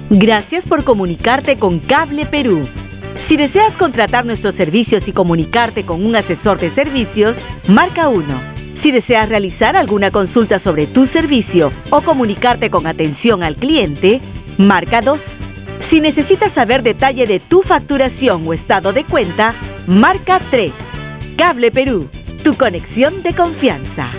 Gracias por comunicarte con Cable Perú. Si deseas contratar nuestros servicios y comunicarte con un asesor de servicios, marca 1. Si deseas realizar alguna consulta sobre tu servicio o comunicarte con atención al cliente, marca 2. Si necesitas saber detalle de tu facturación o estado de cuenta, marca 3. Cable Perú, tu conexión de confianza.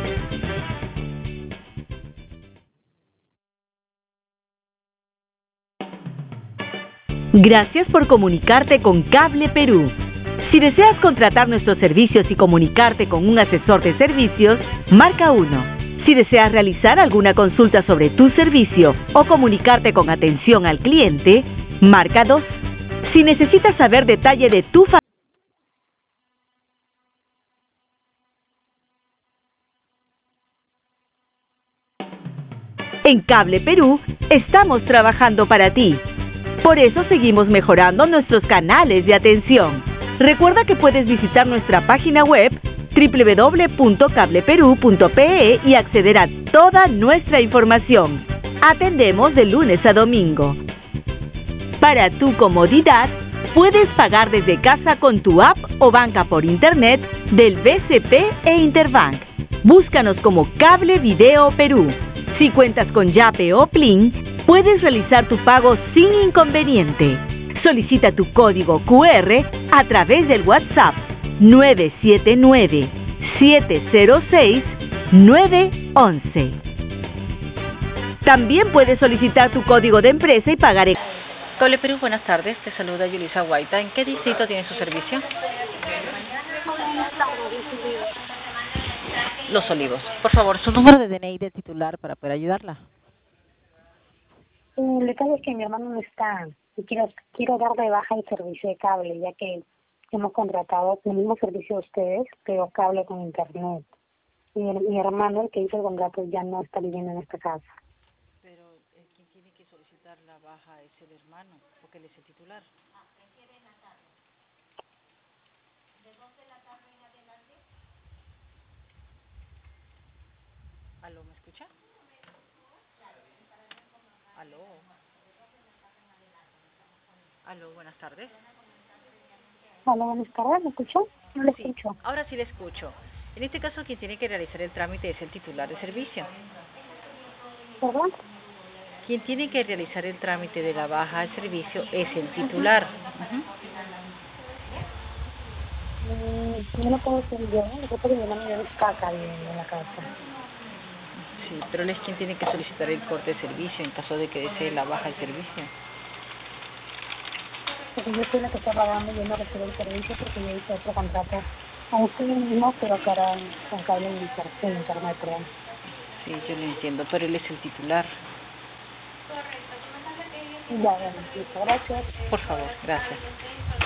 Gracias por comunicarte con Cable Perú. Si deseas contratar nuestros servicios y comunicarte con un asesor de servicios, marca 1. Si deseas realizar alguna consulta sobre tu servicio o comunicarte con atención al cliente, marca 2. Si necesitas saber detalle de tu En Cable Perú estamos trabajando para ti. Por eso seguimos mejorando nuestros canales de atención. Recuerda que puedes visitar nuestra página web www.cableperu.pe y acceder a toda nuestra información. Atendemos de lunes a domingo. Para tu comodidad, puedes pagar desde casa con tu app o banca por internet del BCP e Interbank. Búscanos como Cable Video Perú. Si cuentas con Yape o Plin, puedes realizar tu pago sin inconveniente. Solicita tu código QR a través del WhatsApp 979-706-911. También puedes solicitar tu código de empresa y pagar en... Cable Perú, buenas tardes. Te saluda Yulisa Guaita. ¿En qué distrito tiene su servicio? Los Olivos. Por favor, su número de DNI de titular para poder ayudarla. El detalle es que mi hermano no está y quiero dar de baja el servicio de cable, ya que hemos contratado el mismo servicio de ustedes, pero cable con internet. Y mi hermano, el que hizo el contrato, ya no está viviendo en esta casa. Pero quien tiene que solicitar la baja es el hermano, porque él es el titular. ¿Aló, me escucha? ¿Aló? ¿Aló, buenas tardes? Hola, buenas tardes, ¿me escuchó? No le Sí, escucho. ahora sí le escucho. En este caso, quien tiene que realizar el trámite es el titular de servicio. ¿Perdón? Quien tiene que realizar el trámite de la baja de servicio es el titular. Yo no puedo ser yo, lo que pasa es que mi hermano ya no está acá viviendo en la casa. Sí, pero él es quien tiene que solicitar el corte de servicio en caso de que desee la baja de servicio. Porque yo soy la que está pagando y yo no recibo el servicio porque yo hice otro contrato a usted mismo, pero que ahora con cable en internet, perdón. Sí, yo lo entiendo, pero él es el titular. Ya, bueno, listo, gracias. Por favor, gracias.